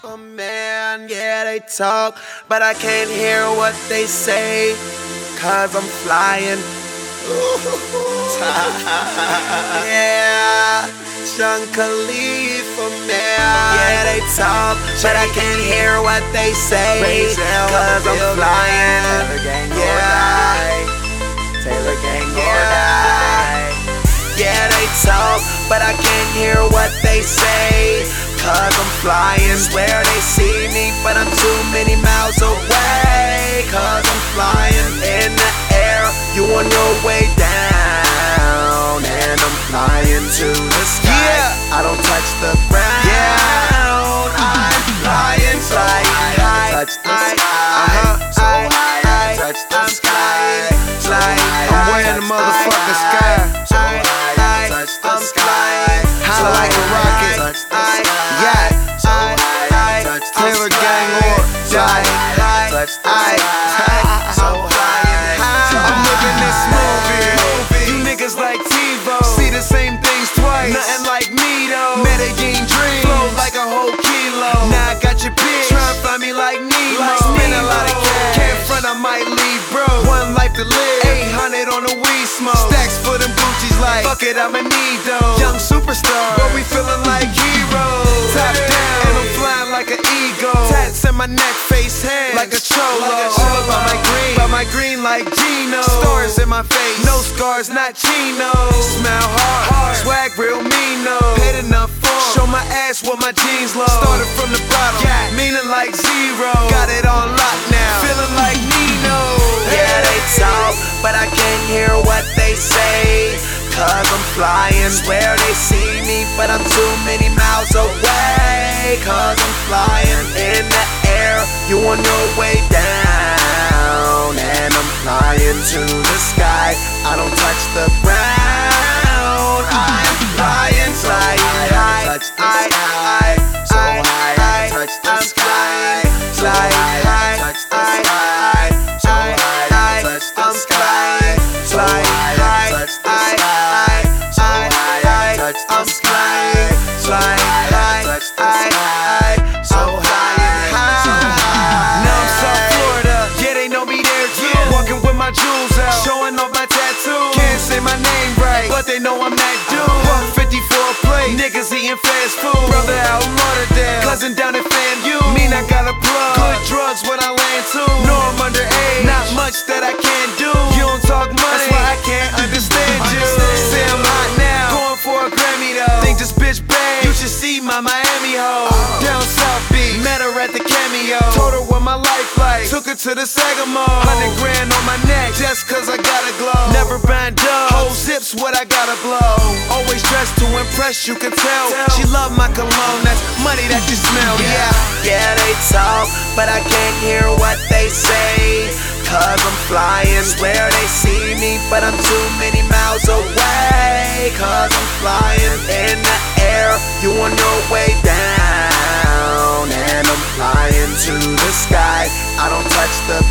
Oh man, yeah, they talk, but I can't hear what they say, 'cause I'm flying. Yeah, Sean Khalifa, man. Yeah, they talk, but I can't hear what they say, 'cause I'm flying. Yeah, Taylor Gang, yeah. Yeah, they talk, but I can't hear what they say, 'cause I'm flying. Swear they see me, but I'm too many miles away, 'cause I'm flying in the air. You on your way down, and I'm flying to the sky. Yeah. I don't touch the ground. Yeah. I'm flying so high. Touch the sky. So high. I touch the sky. I'm way in the motherfucking sky. So high. Touch the sky. High like a rocket. Yeah. Taylor Gang or die. I'm living this movie. You niggas like TiVo. See the same things twice. Nothing like me though. Medellin dream. Flow like a whole kilo. Now I got your bitch. Tryna find me like Nemo. Spend a lot of cash. Can't front, I might leave, bro. One life to live. 800 on the weed smoke. Stacks for them Gucci's like. Fuck it, I'ma need those. Young superstar, but we feeling like heroes. Top down, and I'm flying like an eagle. Tats in my neck, face, hands like a cholo. All about my green like Gino. Stars in my face, no scars, not Chino. Smile hard, swag real meano. Paid enough for 'em. Show my ass with my jeans low. Started from the bottom, meaning like zero. Got it on lock now, feeling like Nino. Yeah, they talk, but I can't hear what they say, 'cause I'm flying. Swear they see me, but I'm too many miles away, 'cause I'm flying in the air. You on your way down, and I'm flying to the sky. I don't touch the ground. I'm flying so high. Touch the sky. So high. Touch the sky. Fly high. Touch the sky. So high. Touch the sky. Fly high. Touch the sky. So high. Touch the sky. Fly high. Touch the sky. So high. Now I'm South Florida, yeah, they know me there too. Walking with my jewels out, showing off my tattoos. Can't say my name right, but they know I'm that dude. Buck 54 a plate, niggas eating fast food. Brother out in Lauderdale, cousin down in FAMU. Mean I got a plug, good drugs when I land too. Know I'm underage, not much that I can't do. You don't talk money, that's why I can't understand you. Say I'm hot now, going for a Grammy though. Think this bitch bad, you should see my Miami hoe. Down South Beach, met her at the Cameo. Told her what my life like, took her to the Sagamo. 100 grand on my neck, just 'cause I gotta glow. Never buying dubs, whole zips what I gotta blow. Always dressed to impress, you can tell. She love my cologne, that's money that you smell, yeah. Yeah, they talk, but I can't hear what they say, 'cause I'm flying. Swear they see me, but I'm too many miles away, 'cause I'm flying in the air. You on your way down, and I'm flying to the sky. I don't touch the